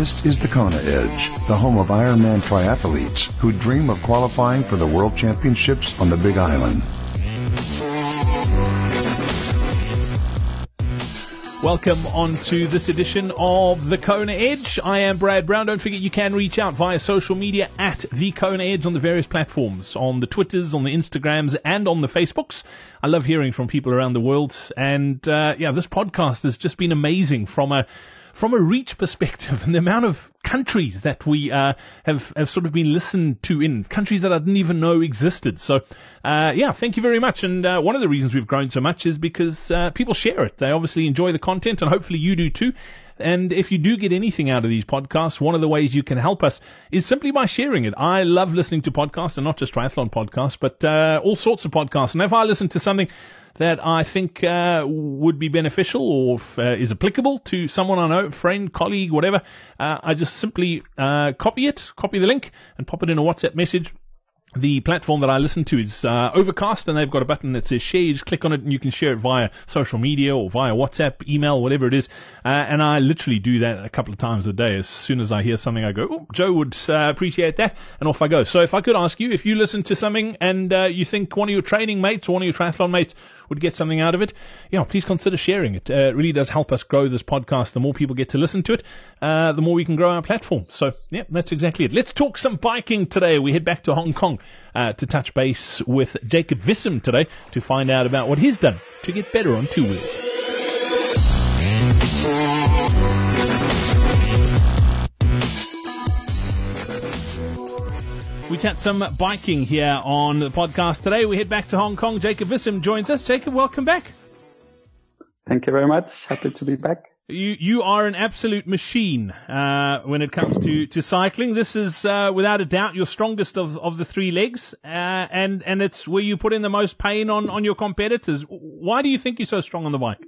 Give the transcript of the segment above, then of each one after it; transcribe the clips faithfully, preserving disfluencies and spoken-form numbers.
This is the Kona Edge, the home of Ironman triathletes who dream of qualifying for the World Championships on the Big Island. Welcome on to this edition of The Kona Edge. I am Brad Brown. Don't forget you can reach out via social media at The Kona Edge on the various platforms, on the Twitters, on the Instagrams, and on the Facebooks. I love hearing from people around the world. And, uh, yeah, this podcast has just been amazing from a From a reach perspective, and the amount of countries that we uh, have have sort of been listened to in, countries that I didn't even know existed. So, uh, yeah, thank you very much. And uh, one of the reasons we've grown so much is because uh, people share it. They obviously enjoy the content, and hopefully you do too. And if you do get anything out of these podcasts, one of the ways you can help us is simply by sharing it. I love listening to podcasts, and not just triathlon podcasts, but uh, all sorts of podcasts. And if I listen to something that I think uh, would be beneficial or uh, is applicable to someone I know, friend, colleague, whatever, uh, I just simply uh, copy it, copy the link, and pop it in a WhatsApp message. The platform that I listen to is uh, Overcast, and they've got a button that says share. You just click on it and you can share it via social media or via WhatsApp, email, whatever it is. Uh, and I literally do that a couple of times a day. As soon as I hear something, I go, oh, Joe would uh, appreciate that, and off I go. So if I could ask you, if you listen to something and uh, you think one of your training mates or one of your triathlon mates would get something out of it, yeah, please consider sharing it. Uh, it really does help us grow this podcast. The more people get to listen to it, uh, the more we can grow our platform. So, yeah, that's exactly it. Let's talk some biking today. We head back to Hong Kong uh, to touch base with Jacob Wissem today to find out about what he's done to get better on two wheels. We chat some biking here on the podcast today. We head back to Hong Kong. Jacob Wissem joins us. Jacob, welcome back. Thank you very much. Happy to be back. You you are an absolute machine uh, when it comes to, to cycling. This is, uh, without a doubt, your strongest of, of the three legs, uh, and, and it's where you put in the most pain on, on your competitors. Why do you think you're so strong on the bike?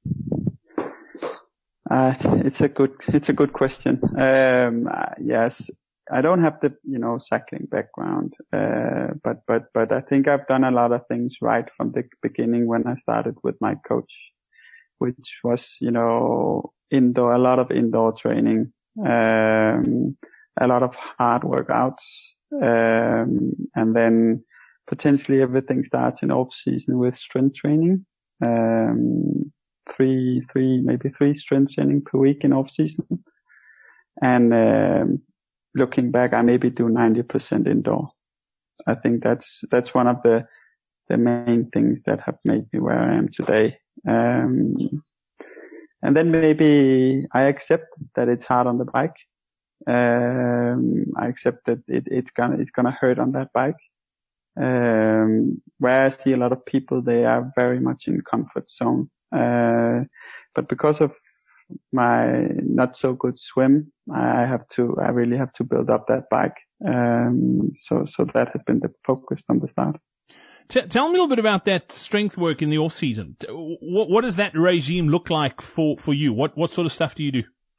Uh, it's a good it's a good question. Um, uh, yes. I don't have the, you know, cycling background, uh, but, but, but I think I've done a lot of things right from the beginning when I started with my coach, which was, you know, indoor, a lot of indoor training, um, a lot of hard workouts, um, and then potentially everything starts in off season with strength training, um, three, three, maybe three strength training per week in off season. And, um, looking back, I maybe do ninety percent indoor. I think that's, that's one of the, the main things that have made me where I am today. Um, and then maybe I accept that it's hard on the bike. Um, I accept that it, it's gonna, it's gonna hurt on that bike. Um, where I see a lot of people, they are very much in comfort zone. Uh, but because of my not so good swim, I have to, I really have to build up that bike. Um, so, so that has been the focus from the start. T- tell me a little bit about that strength work in the off season. What, what does that regime look like for, for you? What, what sort of stuff do you do?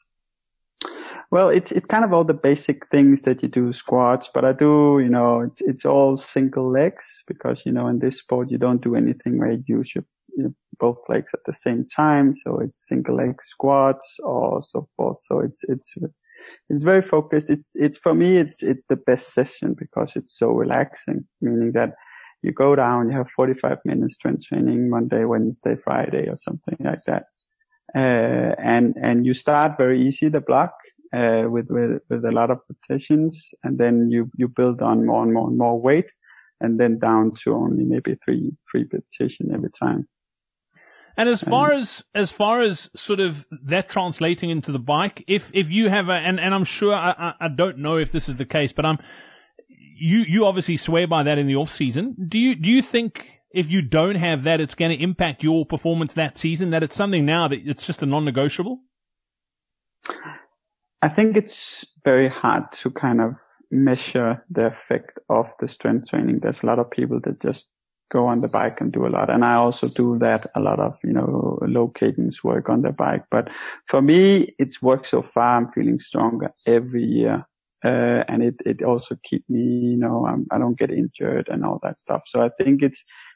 Well, it's, it's kind of all the basic things that you do, squats, but I do, you know, it's, it's all single legs because, you know, in this sport, you don't do anything where you use your, you know, both legs at the same time. So it's single leg squats or so forth. So it's, it's, it's very focused. It's, it's for me, it's, it's the best session because it's so relaxing, meaning that you go down, you have forty-five minutes strength training Monday, Wednesday, Friday or something like that. Uh, and, and you start very easy, the block, uh, with, with, with a lot of repetitions. And then you, you build on more and more and more weight and then down to only maybe three, three repetitions every time. And as far as, as far as sort of that translating into the bike, if, if you have a, and, and I'm sure, I, I don't know if this is the case, but I'm, you, you obviously swear by that in the off season. Do you, do you think if you don't have that, it's going to impact your performance that season, that it's something now that it's just a non-negotiable? I think it's very hard to kind of measure the effect of the strength training. There's a lot of people that just go on the bike and do a lot. And I also do that, a lot of, you know, low cadence work on the bike. But for me, it's worked so far. I'm feeling stronger every year. Uh, and it, it also keep me, you know, I'm, I don't get injured and all that stuff. So I think it's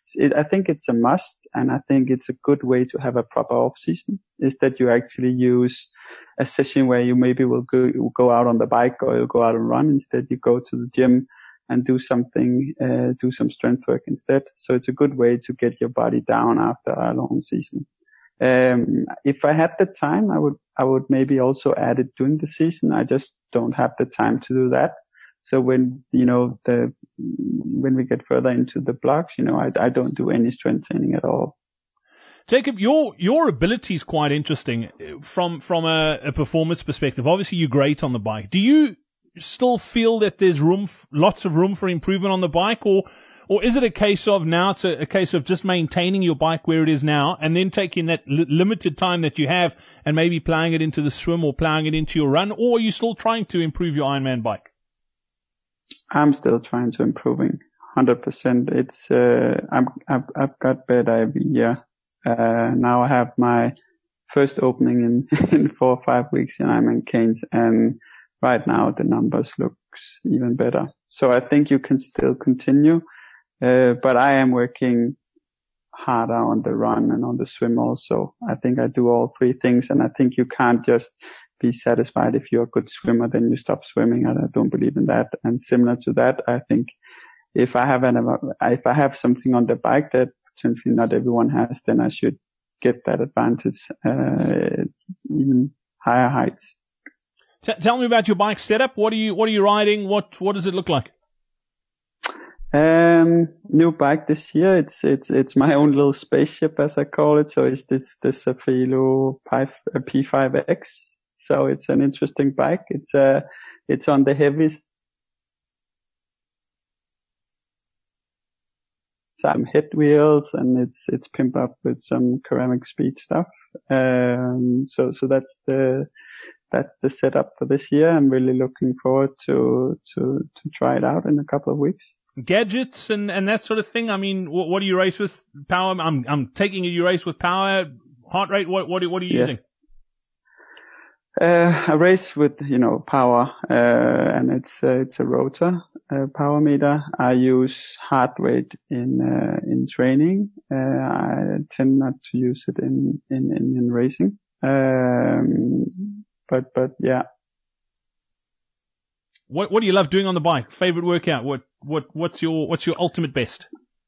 it's, it, I think it's a must, and I think it's a good way to have a proper off season, is that you actually use a session where you maybe will go, go out on the bike or you'll go out and run. Instead, you go to the gym and do something, uh, do some strength work instead. So it's a good way to get your body down after a long season. Um, if I had the time, I would, I would maybe also add it during the season. I just don't have the time to do that. So when, you know, the, when we get further into the blocks, you know, I, I don't do any strength training at all. Jacob, your, your ability is quite interesting from, from a, a performance perspective. Obviously you're great on the bike. Do you still feel that there's room, lots of room for improvement on the bike, or, or is it a case of now it's a, a case of just maintaining your bike where it is now and then taking that li- limited time that you have and maybe plowing it into the swim or plowing it into your run, or are you still trying to improve your Ironman bike? I'm still trying to improving one hundred percent. It's, uh, I'm, I've, I've got better every year. Uh, now I have my first opening in, in four or five weeks in Ironman Cairns, and right now the numbers looks even better. So I think you can still continue. Uh, but I am working harder on the run and on the swim also. I think I do all three things, and I think you can't just be satisfied if you're a good swimmer, then you stop swimming. I don't believe in that. And similar to that, I think if I have an, if I have something on the bike that potentially not everyone has, then I should get that advantage, uh, even higher heights. T- tell me about your bike setup. What are you, what are you riding? What, what does it look like? Um, new bike this year. It's, it's, it's my own little spaceship, as I call it. So it's this, this Cervelo P five X. So it's an interesting bike. It's, uh, it's on the heaviest. Some head wheels, and it's, it's pimped up with some ceramic speed stuff. Um, so, so that's the, that's the setup for this year. I'm really looking forward to, to, to try it out in a couple of weeks. Gadgets and, and that sort of thing. I mean, what, what do you race with? Power? I'm, I'm taking it you race with power, heart rate. What, what, what are you yes. using? Uh, I race with, you know, power, uh, and it's, uh, it's a rotor, uh, power meter. I use heart rate in, uh, in training. Uh, I tend not to use it in, in, in, in racing. Um, but, but yeah. What, what do you love doing on the bike? Favorite workout? What, what, what's your, what's your ultimate best?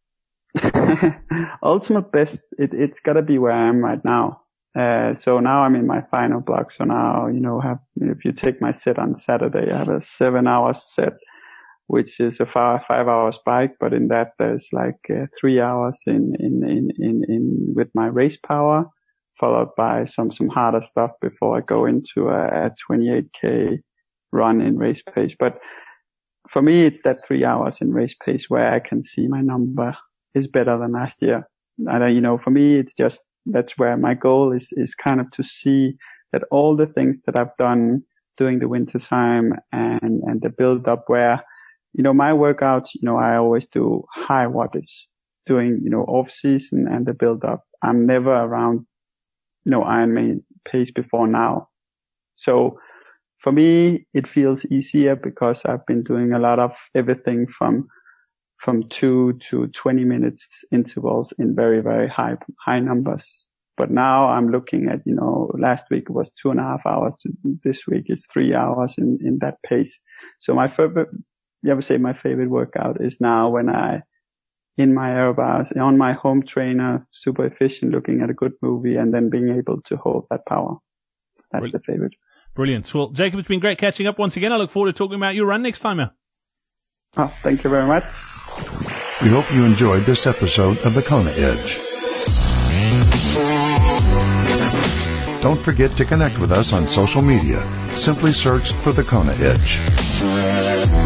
Ultimate best, it, it's gotta be where I am right now. Uh, so now I'm in my final block. So now, you know, have, if you take my set on Saturday, I have a seven hour set, which is a five, five hours bike, but in that there's like uh, three hours in, in, in, in, in with my race power, followed by some, some harder stuff before I go into a, a twenty-eight K run in race pace. But for me, it's that three hours in race pace where I can see my number is better than last year. And, you know, for me, it's just, that's where my goal is, is kind of to see that all the things that I've done during the winter time and, and the build up where, you know, my workouts, you know, I always do high wattage during, you know, off season and the build up. I'm never around, you know, Ironman pace before now. So for me, it feels easier because I've been doing a lot of everything from from two to twenty minutes intervals in very, very high, high numbers. But now I'm looking at, you know, last week it was two and a half hours. This week is three hours in, in that pace. So my favorite, I would say my favorite workout is now when I, in my aero bars, on my home trainer, super efficient, looking at a good movie and then being able to hold that power. That's Brilliant. the favorite. Brilliant. Well, Jacob, it's been great catching up once again. I look forward to talking about your run next time now. Oh, thank you very much. We hope you enjoyed this episode of The Kona Edge. Don't forget to connect with us on social media. Simply search for The Kona Edge.